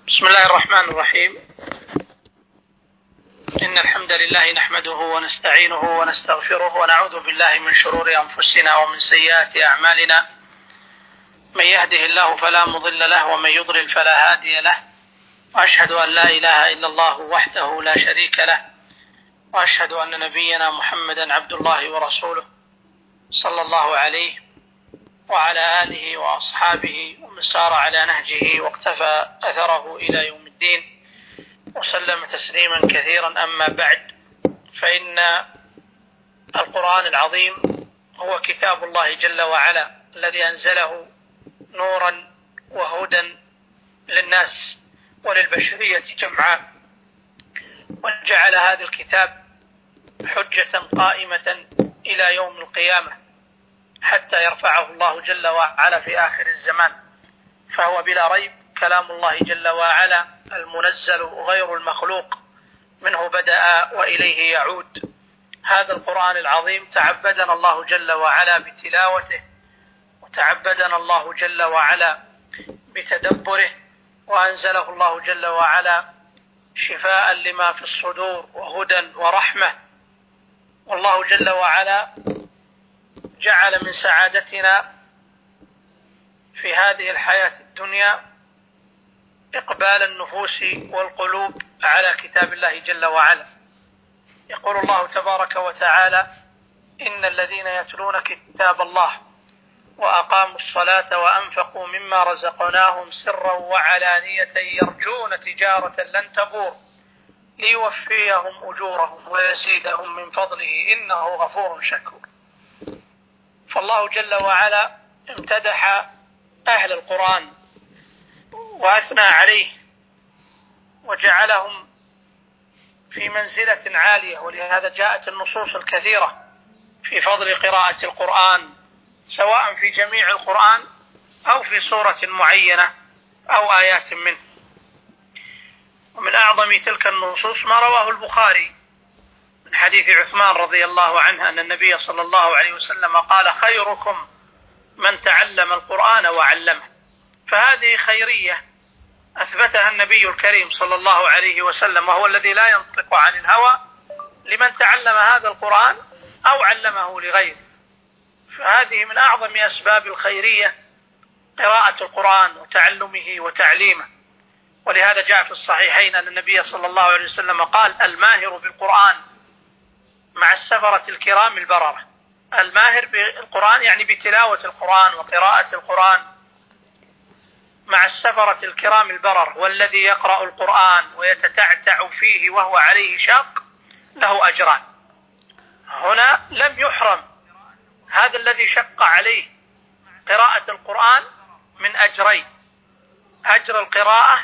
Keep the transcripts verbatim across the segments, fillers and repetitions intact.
بسم الله الرحمن الرحيم. إن الحمد لله نحمده ونستعينه ونستغفره ونعوذ بالله من شرور أنفسنا ومن سيئات أعمالنا. من يهده الله فلا مضل له ومن يضلل فلا هادي له، وأشهد أن لا إله إلا الله وحده لا شريك له، وأشهد أن نبينا محمدا عبد الله ورسوله صلى الله عليه وعلى آله وأصحابه ومن سار على نهجه واقتفى أثره إلى يوم الدين وسلم تسليما كثيرا. أما بعد، فإن القرآن العظيم هو كتاب الله جل وعلا الذي أنزله نورا وهدى للناس وللبشرية جمعاء، وجعل هذا الكتاب حجة قائمة إلى يوم القيامة حتى يرفعه الله جل وعلا في آخر الزمان. فهو بلا ريب كلام الله جل وعلا المنزل غير المخلوق، منه بدأ وإليه يعود. هذا القرآن العظيم تعبدنا الله جل وعلا بتلاوته، وتعبدنا الله جل وعلا بتدبره، وأنزله الله جل وعلا شفاء لما في الصدور وهدى ورحمة. والله جل وعلا جعل من سعادتنا في هذه الحياة الدنيا إقبال النفوس والقلوب على كتاب الله جل وعلا. يقول الله تبارك وتعالى: إن الذين يتلون كتاب الله وأقاموا الصلاة وأنفقوا مما رزقناهم سرا وعلانية يرجون تجارة لن تبور ليوفيهم أجورهم ويزيدهم من فضله إنه غفور شكور. فالله جل وعلا امتدح أهل القرآن وأثنى عليه وجعلهم في منزلة عالية، ولهذا جاءت النصوص الكثيرة في فضل قراءة القرآن، سواء في جميع القرآن أو في سورة معينة أو آيات منه. ومن أعظم تلك النصوص ما رواه البخاري من حديث عثمان رضي الله عنه أن النبي صلى الله عليه وسلم قال: خيركم من تعلم القرآن وعلمه. فهذه خيرية أثبتها النبي الكريم صلى الله عليه وسلم، وهو الذي لا ينطق عن الهوى، لمن تعلم هذا القرآن أو علمه لغيره. فهذه من أعظم أسباب الخيرية قراءة القرآن وتعلمه وتعليمه. ولهذا جاء في الصحيحين أن النبي صلى الله عليه وسلم قال: الماهر بالقرآن مع السفرة الكرام البررة. الماهر بالقرآن يعني بتلاوة القرآن وقراءة القرآن مع السفرة الكرام البرر، والذي يقرأ القرآن ويتتعتع فيه وهو عليه شاق له أجران. هنا لم يحرم هذا الذي شق عليه قراءة القرآن من أجرين: أجر القراءة،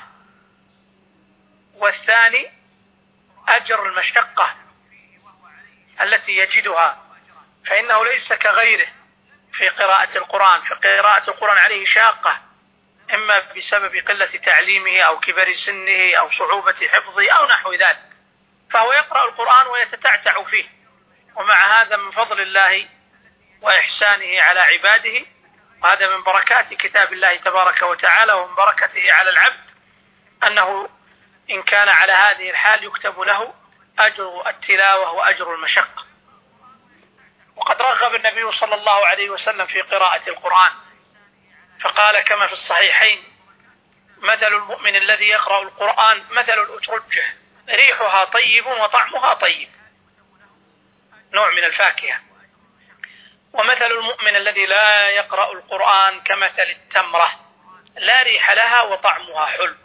والثاني أجر المشقة التي يجدها، فإنه ليس كغيره في قراءة القرآن. فقراءة القرآن عليه شاقة، إما بسبب قلة تعليمه أو كبر سنه أو صعوبة حفظه أو نحو ذلك، فهو يقرأ القرآن ويتتعتع فيه. ومع هذا من فضل الله وإحسانه على عباده، وهذا من بركات كتاب الله تبارك وتعالى ومن بركته على العبد، أنه إن كان على هذه الحال يكتب له أجر التلاوة وأجر المشقة. وقد رغب النبي صلى الله عليه وسلم في قراءة القرآن، فقال كما في الصحيحين: مثل المؤمن الذي يقرأ القرآن مثل الأترجة ريحها طيب وطعمها طيب، نوع من الفاكهة. ومثل المؤمن الذي لا يقرأ القرآن كمثل التمرة لا ريح لها وطعمها حلو،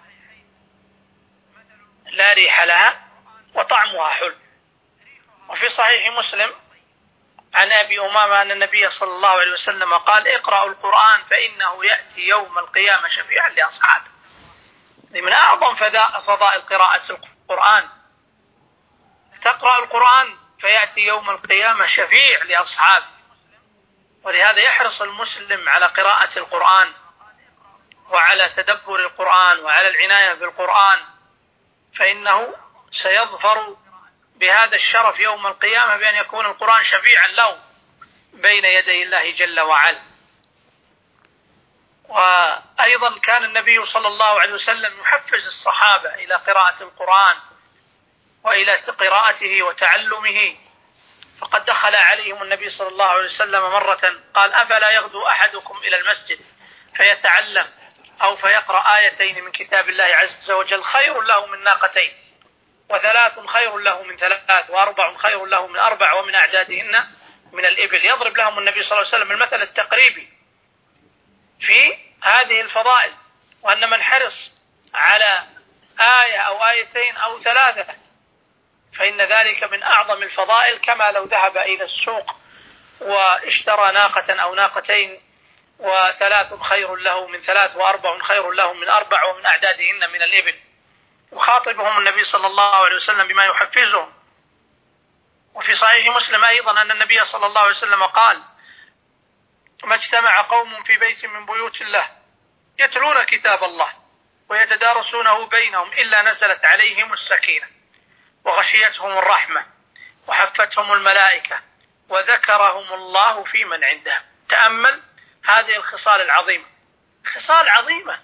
لا ريح لها وطعمها حلو. وفي صحيح مسلم عن أبي أمامة أن النبي صلى الله عليه وسلم قال: اقرأوا القرآن فإنه يأتي يوم القيامة شفيعا لأصحابه. من أعظم فضائل قراءة القرآن تقرأ القرآن فيأتي يوم القيامة شفيع لأصحابه. ولهذا يحرص المسلم على قراءة القرآن وعلى تدبر القرآن وعلى العناية بالقرآن، فإنه سيظفر بهذا الشرف يوم القيامة بأن يكون القرآن شفيعا له بين يدي الله جل وعلا. وأيضا كان النبي صلى الله عليه وسلم يحفز الصحابة إلى قراءة القرآن وإلى قراءته وتعلمه، فقد دخل عليهم النبي صلى الله عليه وسلم مرة قال: أفلا يغدو أحدكم إلى المسجد فيتعلم أو فيقرأ آيتين من كتاب الله عز وجل خير له من ناقتين، وثلاث خير له من ثلاث، وأربع خير له من أربع، ومن أعدادهن من الإبل. يضرب لهم النبي صلى الله عليه وسلم المثل التقريبي في هذه الفضائل، وأن من حرص على آية أو آيتين أو ثلاثة فإن ذلك من أعظم الفضائل، كما لو ذهب إلى السوق واشترى ناقة أو ناقتين، وثلاث خير له من ثلاث، وأربع خير له من أربع، ومن أعدادهن من الإبل. وخاطبهم النبي صلى الله عليه وسلم بما يحفزهم. وفي صحيح مسلم أيضا أن النبي صلى الله عليه وسلم قال: ما اجتمع قوم في بيت من بيوت الله يتلون كتاب الله ويتدارسونه بينهم إلا نزلت عليهم السكينة وغشيتهم الرحمة وحفتهم الملائكة وذكرهم الله في من عنده. تأمل هذه الخصال العظيمة، خصال عظيمة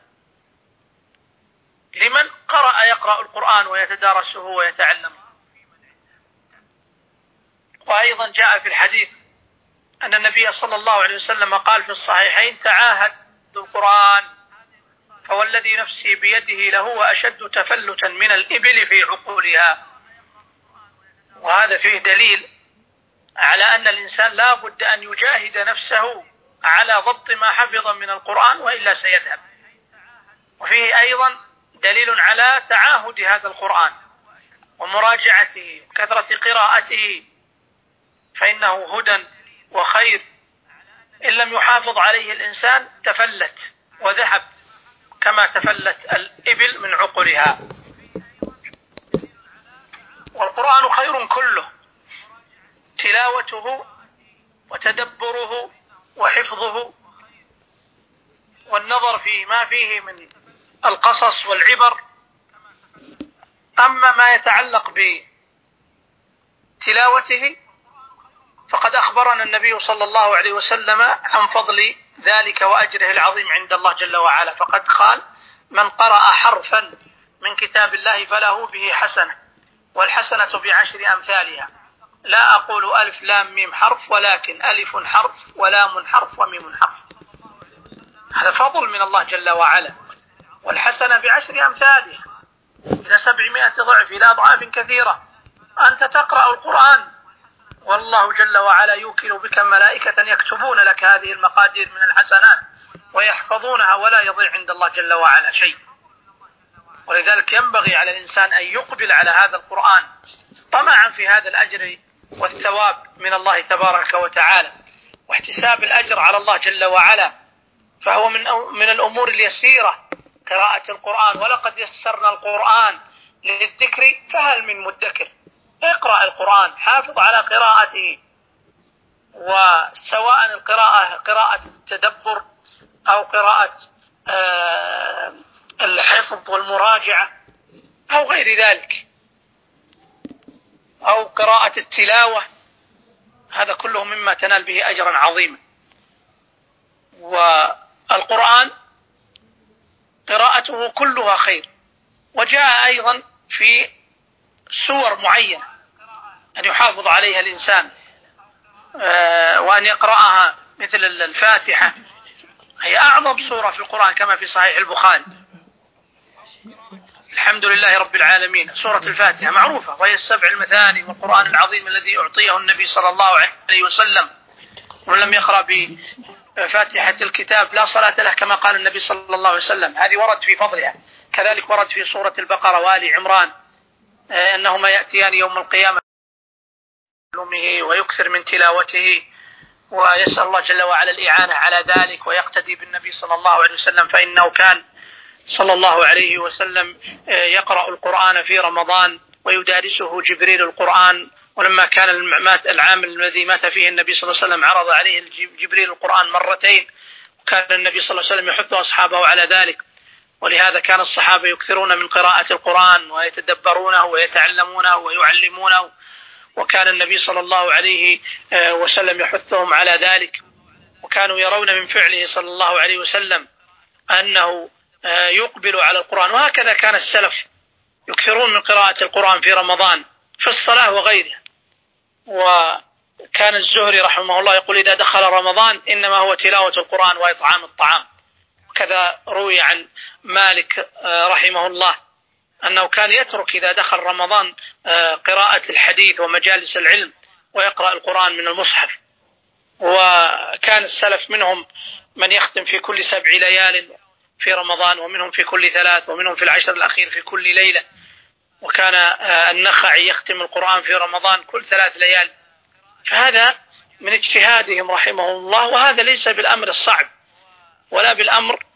لمن قرأ يقرأ القرآن ويتدارسه ويتعلمه. وأيضا جاء في الحديث أن النبي صلى الله عليه وسلم قال في الصحيحين: تعاهدوا القرآن فوالذي نفسي بيده لهو أشد تفلتا من الإبل في عقولها. وهذا فيه دليل على أن الإنسان لا بد أن يجاهد نفسه على ضبط ما حفظ من القرآن وإلا سيذهب. وفيه أيضا دليل على تعاهد هذا القرآن ومراجعته وكثرة قراءته، فإنه هدى وخير. إن لم يحافظ عليه الإنسان تفلت وذهب كما تفلت الإبل من عقلها. والقرآن خير كله، تلاوته وتدبره وحفظه والنظر في ما فيه من القصص والعبر. أما ما يتعلق بتلاوته فقد أخبرنا النبي صلى الله عليه وسلم عن فضل ذلك وأجره العظيم عند الله جل وعلا، فقد قال: من قرأ حرفا من كتاب الله فله به حسنة، والحسنة بعشر أمثالها، لا أقول ألف لام ميم حرف، ولكن ألف حرف ولام حرف وميم حرف. هذا فضل من الله جل وعلا. والحسنة بعشر أمثالها إلى سبعمائة ضعف، إلى أضعاف كثيرة. أنت تقرأ القرآن والله جل وعلا يوكل بك ملائكة يكتبون لك هذه المقادير من الحسنات ويحفظونها، ولا يضيع عند الله جل وعلا شيء. ولذلك ينبغي على الإنسان أن يقبل على هذا القرآن طمعا في هذا الأجر والثواب من الله تبارك وتعالى، واحتساب الأجر على الله جل وعلا. فهو من من الأمور اليسيرة قراءة القرآن. ولقد يسرنا القرآن للذكر فهل من مدكر. اقرأ القرآن، حافظ على قراءته، وسواء القراءة قراءة التدبر أو قراءة الحفظ والمراجعة أو غير ذلك، أو قراءة التلاوة، هذا كله مما تنال به أجرا عظيما. والقرآن قراءته كلها خير. وجاء أيضا في سور معينة أن يحافظ عليها الإنسان وأن يقرأها، مثل الفاتحة، هي أعظم سورة في القرآن كما في صحيح البخاري. الحمد لله رب العالمين، سورة الفاتحة معروفة، وهي السبع المثاني والقرآن العظيم الذي أعطيه النبي صلى الله عليه وسلم. ومن لم يقرأ بفاتحة الكتاب لا صلاة له، كما قال النبي صلى الله عليه وسلم. هذه ورد في فضلها. كذلك ورد في سورة البقرة وآل عمران أنهما يأتيان يوم القيامة ويكثر من تلاوته، ويسأل الله جل وعلا الإعانة على ذلك، ويقتدي بالنبي صلى الله عليه وسلم، فإنه كان صلى الله عليه وسلم يقرأ القرآن في رمضان ويدارسه جبريل القرآن. ولما كان العام الذي مات فيه النبي صلى الله عليه وسلم عرض عليه جبريل القرآن مرتين، وكان النبي صلى الله عليه وسلم يحث أصحابه على ذلك. ولهذا كان الصحابة يكثرون من قراءة القرآن ويتدبرونه ويتعلمونه ويعلمونه، وكان النبي صلى الله عليه وسلم يحثهم على ذلك. وكانوا يرون من فعله صلى الله عليه وسلم أنه يقبل على القرآن. وهكذا كان السلف يكثرون من قراءة القرآن في رمضان في الصلاة وغيرها. وكان الزهري رحمه الله يقول إذا دخل رمضان إنما هو تلاوة القرآن وإطعام الطعام. وكذا روي عن مالك رحمه الله أنه كان يترك إذا دخل رمضان قراءة الحديث ومجالس العلم ويقرأ القرآن من المصحف. وكان السلف منهم من يختم في كل سبع ليال في رمضان، ومنهم في كل ثلاث، ومنهم في العشر الأخير في كل ليلة. وكان النخعي يختم القرآن في رمضان كل ثلاث ليال. فهذا من اجتهادهم رحمه الله، وهذا ليس بالأمر الصعب ولا بالأمر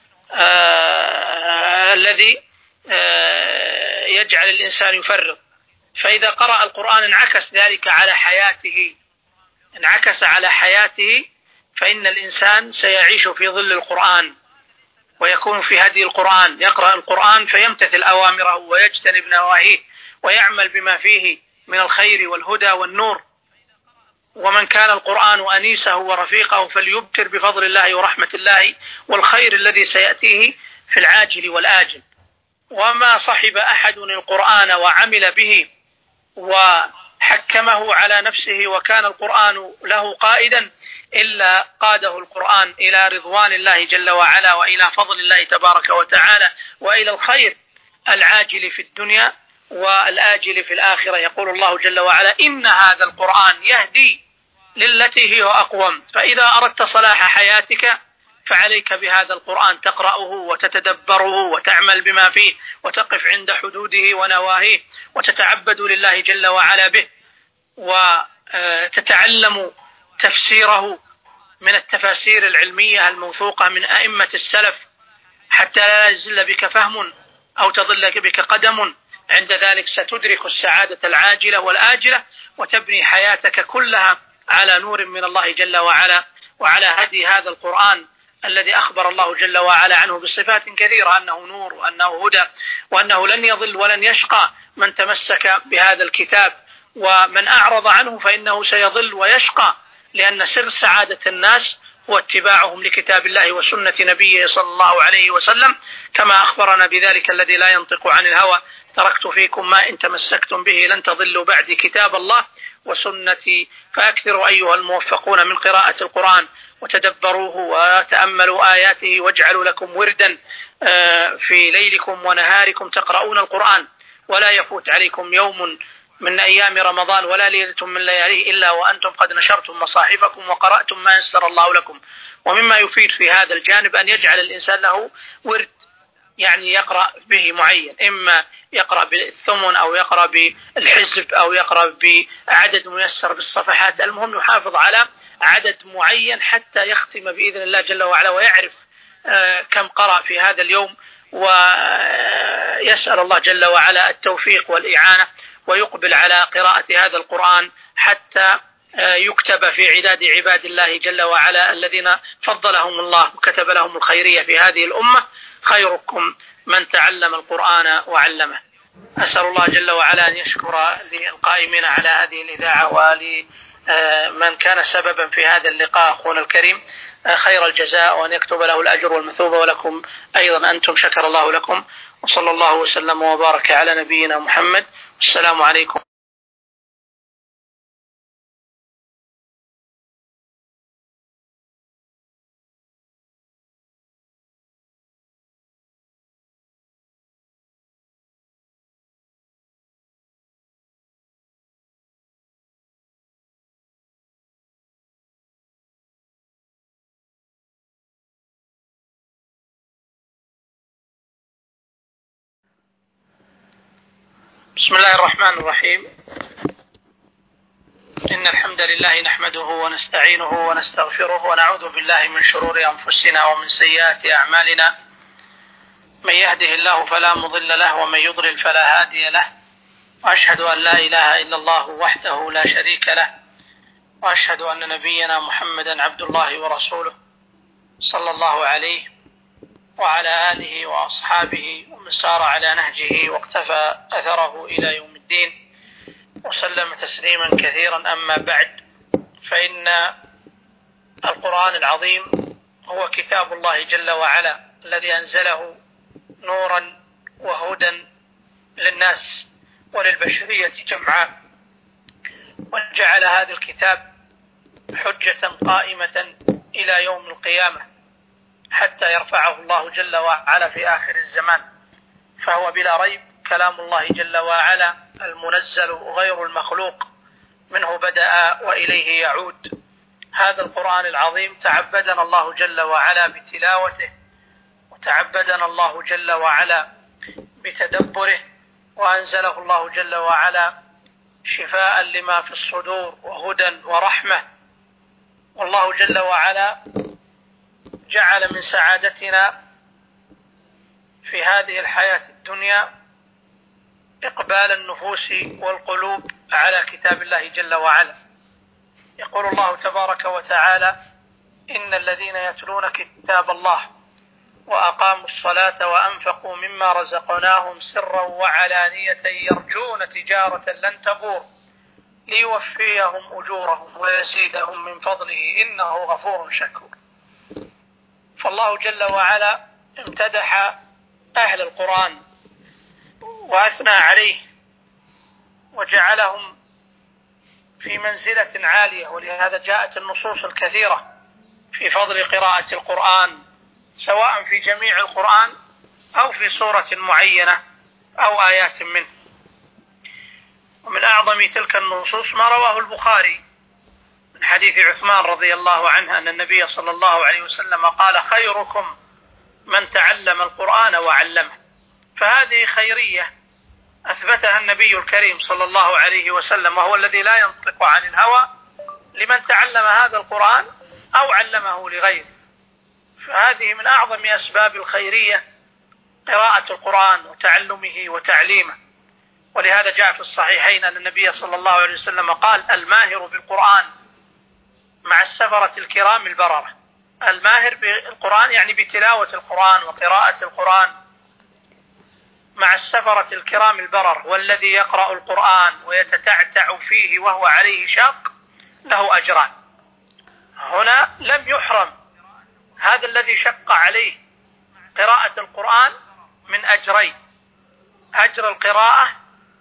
آه الذي آه يجعل الإنسان يفرط. فإذا قرأ القرآن انعكس ذلك على حياته انعكس على حياته فإن الإنسان سيعيش في ظل القرآن ويكون في هدي القرآن، يقرأ القرآن فيمتثل أوامره ويجتنب نواهيه ويعمل بما فيه من الخير والهدى والنور. ومن كان القرآن أنيسه ورفيقه فليبتر بفضل الله ورحمة الله والخير الذي سيأتيه في العاجل والآجل. وما صحب أحد القرآن وعمل به وحكمه على نفسه وكان القرآن له قائدا إلا قاده القرآن إلى رضوان الله جل وعلا وإلى فضل الله تبارك وتعالى وإلى الخير العاجل في الدنيا والآجل في الآخرة. يقول الله جل وعلا إن هذا القرآن يهدي للتي هي أقوم. فإذا أردت صلاح حياتك فعليك بهذا القرآن تقرأه وتتدبره وتعمل بما فيه وتقف عند حدوده ونواهيه وتتعبد لله جل وعلا به وتتعلم تفسيره من التفاسير العلمية الموثوقة من أئمة السلف حتى لا يزل بك فهم أو تضل بك قدم. عند ذلك ستدرك السعادة العاجلة والآجلة وتبني حياتك كلها على نور من الله جل وعلا وعلى هدي هذا القرآن الذي أخبر الله جل وعلا عنه بصفات كثيرة أنه نور وأنه هدى وأنه لن يضل ولن يشقى من تمسك بهذا الكتاب، ومن أعرض عنه فإنه سيضل ويشقى، لأن سر سعادة الناس هو اتباعهم لكتاب الله وسنة نبيه صلى الله عليه وسلم كما أخبرنا بذلك الذي لا ينطق عن الهوى تركت فيكم ما إن تمسكتم به لن تضلوا بعد كتاب الله وسنتي. فأكثروا أيها الموفقون من قراءة القرآن وتدبروه وتأملوا آياته واجعلوا لكم وردا في ليلكم ونهاركم تقرؤون القرآن، ولا يفوت عليكم يوم من أيام رمضان ولا ليلة من لياليه إلا وأنتم قد نشرتم مصاحفكم وقرأتم ما يسر الله لكم. ومما يفيد في هذا الجانب أن يجعل الإنسان له ورد يعني يقرأ به معين، إما يقرأ بالثمن أو يقرأ بالحزب أو يقرأ بعدد ميسر بالصفحات. المهم يحافظ على عدد معين حتى يختم بإذن الله جل وعلا ويعرف كم قرأ في هذا اليوم، ويسأل الله جل وعلا التوفيق والإعانة ويقبل على قراءة هذا القرآن حتى يكتب في عداد عباد الله جل وعلا الذين فضلهم الله وكتب لهم الخيرية في هذه الأمة. خيركم من تعلم القرآن وعلمه. أسأل الله جل وعلا أن يشكر للقائمين على هذه الإذاعة ولمن كان سببا في هذا اللقاء أخونا الكريم خير الجزاء، وأن يكتب له الأجر والمثوبة، ولكم أيضا أنتم شكر الله لكم. وصلى الله وسلم وبارك على نبينا محمد. السلام عليكم. بسم الله الرحمن الرحيم. إن الحمد لله نحمده ونستعينه ونستغفره ونعوذ بالله من شرور أنفسنا ومن سيئات أعمالنا. من يهده الله فلا مضل له ومن يضلل فلا هادي له، وأشهد أن لا إله إلا الله وحده لا شريك له، وأشهد أن نبينا محمدا عبد الله ورسوله صلى الله عليه وعلى آله وأصحابه ومن سار على نهجه واقتفى أثره إلى يوم الدين وسلم تسليما كثيرا. أما بعد، فإن القرآن العظيم هو كتاب الله جل وعلا الذي أنزله نورا وهدى للناس وللبشرية جمعاء، وجعل هذا الكتاب حجة قائمة إلى يوم القيامة حتى يرفعه الله جل وعلا في آخر الزمان، فهو بلا ريب كلام الله جل وعلا المنزل غير المخلوق، منه بدأ وإليه يعود. هذا القرآن العظيم تعبدنا الله جل وعلا بتلاوته، وتعبدنا الله جل وعلا بتدبره، وأنزله الله جل وعلا شفاء لما في الصدور وهدى ورحمة. والله جل وعلا جعل من سعادتنا في هذه الحياة الدنيا إقبال النفوس والقلوب على كتاب الله جل وعلا. يقول الله تبارك وتعالى: إن الذين يتلون كتاب الله وأقاموا الصلاة وأنفقوا مما رزقناهم سرا وعلانية يرجون تجارة لن تبور ليوفيهم أجورهم ويزيدهم من فضله إنه غفور شكور. فالله جل وعلا امتدح أهل القرآن وأثنى عليه وجعلهم في منزلة عالية، ولهذا جاءت النصوص الكثيرة في فضل قراءة القرآن، سواء في جميع القرآن أو في سورة معينة أو آيات منه. ومن أعظم تلك النصوص ما رواه البخاري من حديث عثمان رضي الله عنه أن النبي صلى الله عليه وسلم قال: خيركم من تعلم القرآن وعلمه. فهذه خيرية أثبتها النبي الكريم صلى الله عليه وسلم، وهو الذي لا ينطق عن الهوى، لمن تعلم هذا القرآن أو علمه لغيره. فهذه من أعظم أسباب الخيرية قراءة القرآن وتعلمه وتعليمه. ولهذا جاء في الصحيحين أن النبي صلى الله عليه وسلم قال: الماهر بالقرآن مع السفرة الكرام البررة. الماهر بالقرآن يعني بتلاوة القرآن وقراءة القرآن مع السفرة الكرام البرر، والذي يقرأ القرآن ويتتعتع فيه وهو عليه شاق له أجران. هنا لم يحرم هذا الذي شق عليه قراءة القرآن من أجرين: أجر القراءة،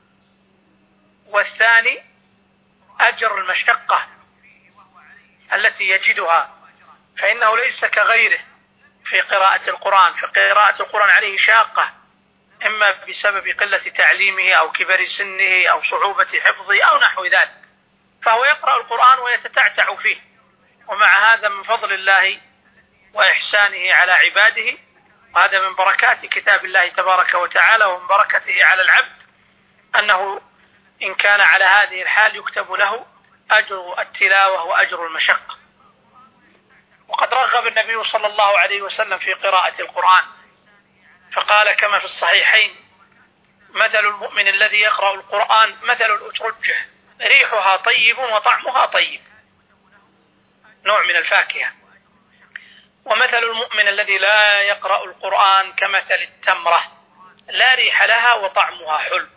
والثاني أجر المشقة التي يجدها، فإنه ليس كغيره في قراءة القرآن. فقراءة القرآن عليه شاقة، إما بسبب قلة تعليمه أو كبر سنه أو صعوبة حفظه أو نحو ذلك، فهو يقرأ القرآن ويتتعتع فيه. ومع هذا من فضل الله وإحسانه على عباده، وهذا من بركات كتاب الله تبارك وتعالى ومن بركته على العبد، أنه إن كان على هذه الحال يكتب له أجر التلاوة وأجر المشقة. وقد رغب النبي صلى الله عليه وسلم في قراءة القرآن، فقال كما في الصحيحين: مثل المؤمن الذي يقرأ القرآن مثل الأترجة ريحها طيب وطعمها طيب، نوع من الفاكهة. ومثل المؤمن الذي لا يقرأ القرآن كمثل التمرة لا ريح لها وطعمها حلو،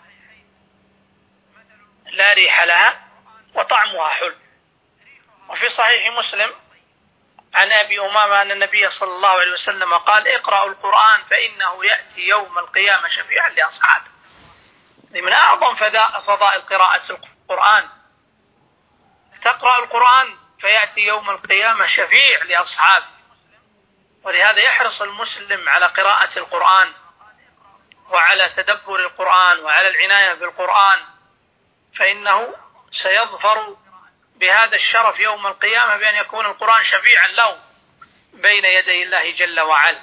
لا ريح لها وطعمها حلو. وفي صحيح مسلم عن أبي أمامة أن النبي صلى الله عليه وسلم قال: اقرأوا القرآن فإنه يأتي يوم القيامة شفيعا لأصحابه. من أعظم فضائل قراءة القرآن، تقرأ القرآن فيأتي يوم القيامة شفيع لأصحابه. ولهذا يحرص المسلم على قراءة القرآن وعلى تدبر القرآن وعلى العناية بالقرآن، فإنه سيظفر بهذا الشرف يوم القيامة بأن يكون القرآن شفيعا له بين يدي الله جل وعلا.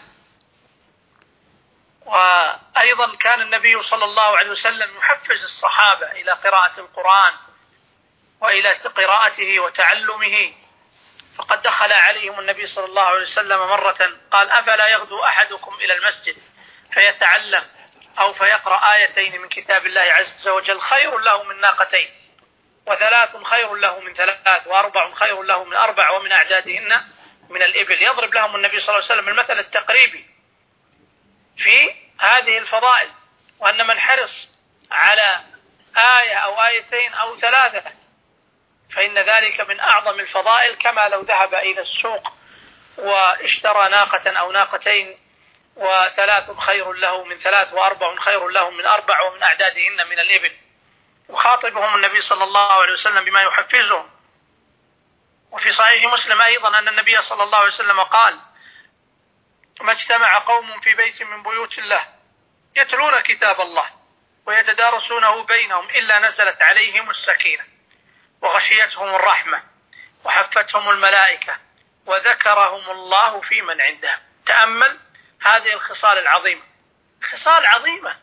وأيضا كان النبي صلى الله عليه وسلم يحفز الصحابة إلى قراءة القرآن وإلى قراءته وتعلمه. فقد دخل عليهم النبي صلى الله عليه وسلم مرة قال: أفلا يغدو أحدكم إلى المسجد فيتعلم أو فيقرأ آيتين من كتاب الله عز وجل خير له من ناقتين، وثلاث خير له من ثلاث، وأربع خير له من أربع، ومن أعدادهن من الإبل. يضرب لهم النبي صلى الله عليه وسلم المثل التقريبي في هذه الفضائل، وأن من حرص على آية أو آيتين أو ثلاثة فإن ذلك من أعظم الفضائل، كما لو ذهب إلى السوق واشترى ناقة أو ناقتين وثلاث خير له من ثلاث وأربع خير له من أربع ومن أعدادهن من الإبل. وخاطبهم النبي صلى الله عليه وسلم بما يحفزهم. وفي صحيح مسلم أيضا أن النبي صلى الله عليه وسلم قال: ما اجتمع قوم في بيت من بيوت الله يتلون كتاب الله ويتدارسونه بينهم إلا نزلت عليهم السكينة وغشيتهم الرحمة وحفتهم الملائكة وذكرهم الله في من عنده. تأمل هذه الخصال العظيمة، خصال عظيمة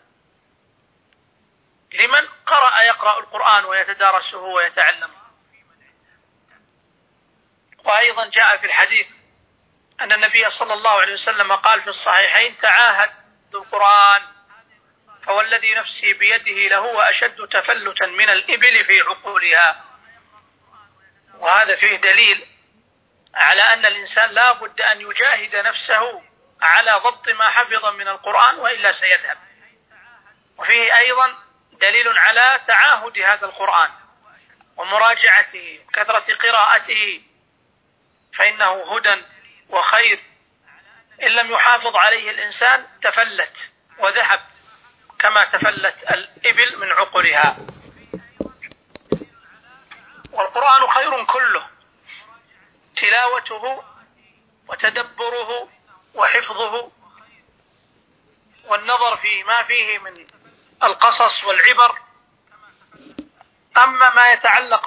لمن قرأ يقرأ القرآن ويتدارسه ويتعلمه. وأيضا جاء في الحديث أن النبي صلى الله عليه وسلم قال في الصحيحين: تعاهدوا القرآن فوالذي نفسي بيده لهو أشد تفلتا من الإبل في عقولها. وهذا فيه دليل على أن الإنسان لا بد أن يجاهد نفسه على ضبط ما حفظ من القرآن وإلا سيذهب. وفيه أيضا دليل على تعاهد هذا القرآن ومراجعته وكثرة قراءته، فإنه هدى وخير. إن لم يحافظ عليه الإنسان تفلت وذهب كما تفلت الإبل من عقلها. والقرآن خير كله، تلاوته وتدبره وحفظه والنظر في ما فيه من القصص والعبر. أما ما يتعلق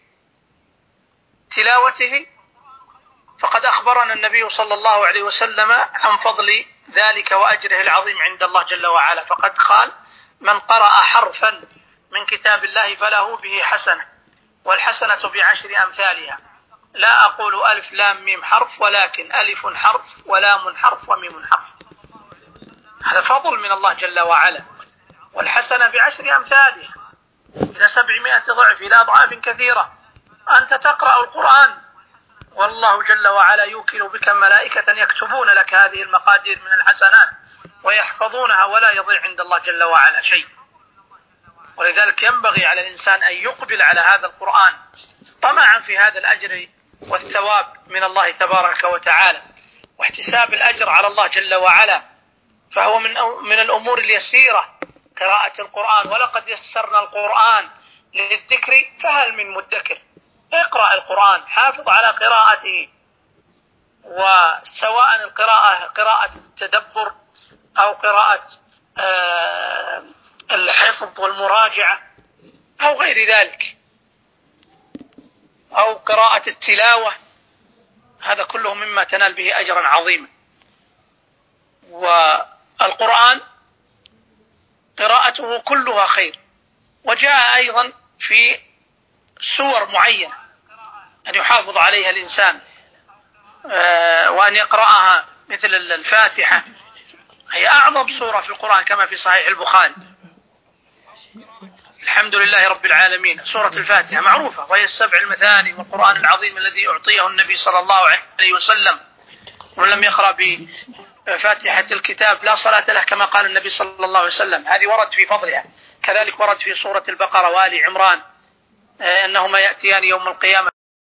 بتلاوته فقد أخبرنا النبي صلى الله عليه وسلم عن فضل ذلك وأجره العظيم عند الله جل وعلا، فقد قال: من قرأ حرفا من كتاب الله فله به حسنة والحسنة بعشر أمثالها. لا أقول ألف لام ميم حرف، ولكن ألف حرف ولام حرف وميم حرف. هذا فضل من الله جل وعلا. والحسنة بعشر أمثالها إلى سبعمائة ضعف إلى أضعاف كثيرة. أنت تقرأ القرآن والله جل وعلا يوكل بك ملائكة يكتبون لك هذه المقادير من الحسنات ويحفظونها ولا يضيع عند الله جل وعلا شيء. ولذلك ينبغي على الإنسان أن يقبل على هذا القرآن طمعا في هذا الأجر والثواب من الله تبارك وتعالى واحتساب الأجر على الله جل وعلا. فهو من من الأمور اليسيرة قراءة القرآن. ولقد يسرنا القرآن للذكر فهل من مدكر. اقرأ القرآن، حافظ على قراءته، وسواء القراءة قراءة التدبر أو قراءة الحفظ والمراجعة أو غير ذلك أو قراءة التلاوة، هذا كله مما تنال به أجرا عظيما. والقرآن قراءته كلها خير. وجاء أيضا في سور معينة أن يحافظ عليها الإنسان وأن يقرأها، مثل الفاتحة، هي أعظم سورة في القرآن كما في صحيح البخاري. الحمد لله رب العالمين. سورة الفاتحة معروفة، وهي السبع المثاني والقرآن العظيم الذي أعطيه النبي صلى الله عليه وسلم. ومن لم يقرأ بفاتحة الكتاب لا صلاة له كما قال النبي صلى الله عليه وسلم. هذه ورد في فضلها. كذلك ورد في سورة البقرة وآل عمران أنهما يأتيان يوم القيامة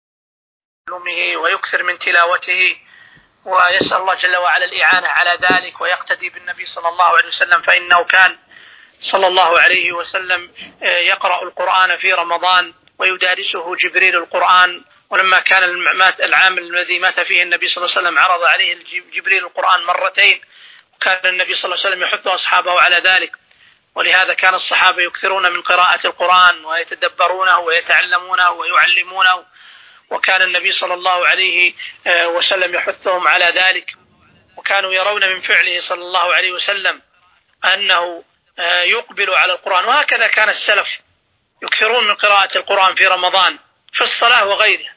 ويكثر من تلاوته ويسأل الله جل وعلا الإعانة على ذلك ويقتدي بالنبي صلى الله عليه وسلم، فإنه كان صلى الله عليه وسلم يقرأ القرآن في رمضان ويدارسه جبريل القرآن. ولما كان العام الذي مات فيه النبي صلى الله عليه وسلم عرض عليه جبريل القرآن مرتين، وكان النبي صلى الله عليه وسلم يحث أصحابه على ذلك. ولهذا كان الصحابة يكثرون من قراءة القرآن ويتدبرونه ويتعلمونه ويعلمونه، وكان النبي صلى الله عليه وسلم يحثهم على ذلك. وكانوا يرون من فعله صلى الله عليه وسلم أنه يقبل على القرآن. وهكذا كان السلف يكثرون من قراءة القرآن في رمضان في الصلاة وغيرها.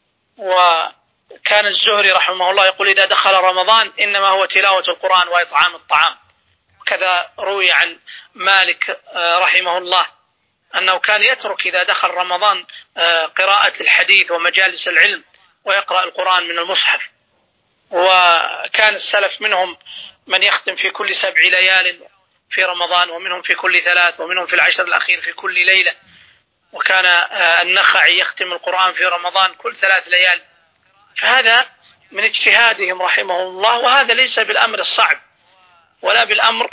وكان الزهري رحمه الله يقول: إذا دخل رمضان إنما هو تلاوة القرآن وإطعام الطعام. وكذا روي عن مالك رحمه الله أنه كان يترك إذا دخل رمضان قراءة الحديث ومجالس العلم ويقرأ القرآن من المصحف. وكان السلف منهم من يختم في كل سبع ليال في رمضان، ومنهم في كل ثلاث، ومنهم في العشر الأخير في كل ليلة. وكان النخعي يختم القرآن في رمضان كل ثلاث ليال. فهذا من اجتهادهم رحمه الله، وهذا ليس بالأمر الصعب. ولا بالأمر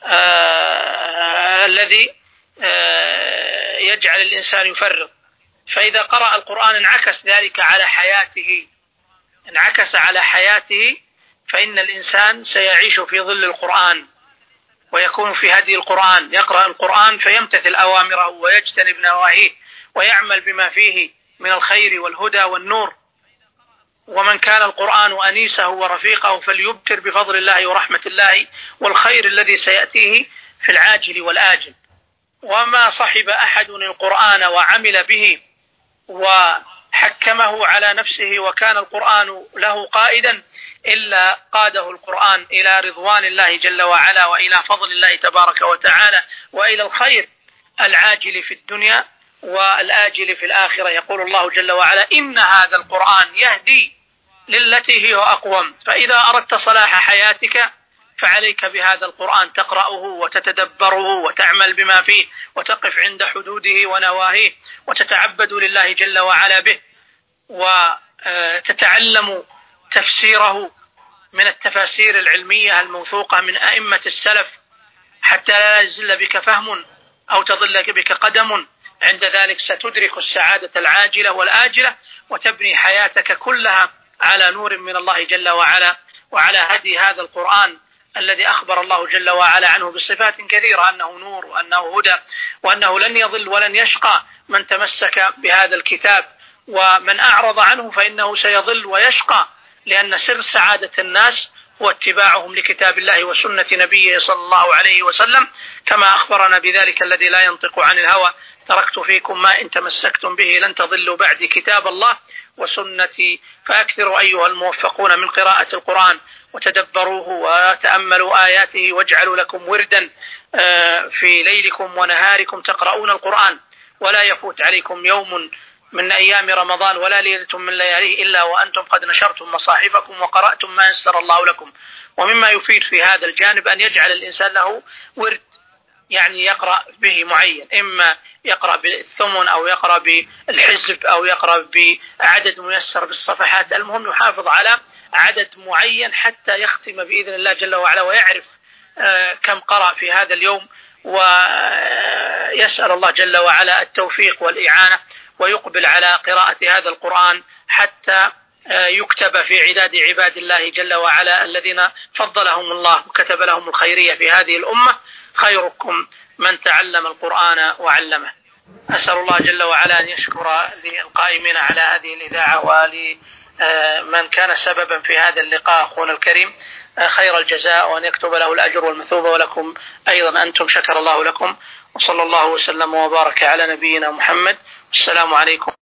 آه الذي آه يجعل الإنسان يفرط. فإذا قرأ القرآن انعكس ذلك على حياته انعكس على حياته فإن الإنسان سيعيش في ظل القرآن ويكون في هدي القرآن، يقرأ القرآن فيمتثل أوامره ويجتنب نواهيه ويعمل بما فيه من الخير والهدى والنور. ومن كان القرآن أنيسه ورفيقه فليبتر بفضل الله ورحمة الله والخير الذي سيأتيه في العاجل والآجل. وما صحب أحد القرآن وعمل به وحكمه على نفسه وكان القرآن له قائدا إلا قاده القرآن إلى رضوان الله جل وعلا وإلى فضل الله تبارك وتعالى وإلى الخير العاجل في الدنيا والآجل في الآخرة. يقول الله جل وعلا: إن هذا القرآن يهدي للتي هي أقوم. فإذا أردت صلاح حياتك فعليك بهذا القرآن، تقرأه وتتدبره وتعمل بما فيه وتقف عند حدوده ونواهيه وتتعبد لله جل وعلا به وتتعلم تفسيره من التفاسير العلمية الموثوقة من أئمة السلف حتى لا يزل بك فهم أو تضل بك قدم. عند ذلك ستدرك السعادة العاجلة والآجلة وتبني حياتك كلها على نور من الله جل وعلا وعلى هدي هذا القرآن الذي أخبر الله جل وعلا عنه بصفات كثيرة أنه نور وأنه هدى وأنه لن يضل ولن يشقى من تمسك بهذا الكتاب، ومن أعرض عنه فإنه سيضل ويشقى، لأن سر سعادة الناس هو اتباعهم لكتاب الله وسنة نبيه صلى الله عليه وسلم كما أخبرنا بذلك الذي لا ينطق عن الهوى: تركت فيكم ما إن تمسكتم به لن تضلوا بعد كتاب الله وسنتي. فأكثروا أيها الموفقون من قراءة القرآن وتدبروه وتأملوا آياته واجعلوا لكم وردا في ليلكم ونهاركم تقرؤون القرآن، ولا يفوت عليكم يوم من أيام رمضان ولا ليلة من لياليه إلا وأنتم قد نشرتم مصاحفكم وقرأتم ما يسر الله لكم. ومما يفيد في هذا الجانب أن يجعل الإنسان له ورد، يعني يقرأ به معين، إما يقرأ بالثمن أو يقرأ بالحزب أو يقرأ بعدد ميسر بالصفحات، المهم يحافظ على عدد معين حتى يختم بإذن الله جل وعلا ويعرف كم قرأ في هذا اليوم، ويسأل الله جل وعلا التوفيق والإعانة ويقبل على قراءة هذا القرآن حتى يكتب في عداد عباد الله جل وعلا الذين فضلهم الله وكتب لهم الخيرية في هذه الأمة: خيركم من تعلم القرآن وعلمه. أسأل الله جل وعلا أن يشكر للقائمين على هذه الإذاعة ولمن كان سببا في هذا اللقاء أخونا الكريم خير الجزاء، وأن يكتب له الأجر والمثوبة، ولكم أيضا أنتم شكر الله لكم. وصلى الله وسلم وبارك على نبينا محمد. السلام عليكم.